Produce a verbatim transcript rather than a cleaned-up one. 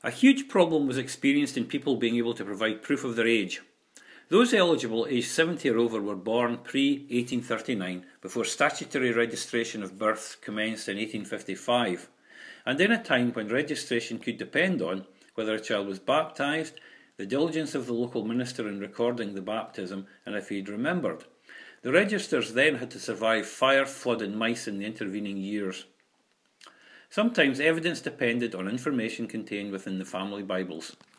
A huge problem was experienced in people being able to provide proof of their age. Those eligible aged seventy or over were born pre eighteen thirty-nine, before statutory registration of births commenced in eighteen fifty-five, and in a time when registration could depend on whether a child was baptised, the diligence of the local minister in recording the baptism, and if he had remembered. The registers then had to survive fire, flood and mice in the intervening years. Sometimes evidence depended on information contained within the family Bibles.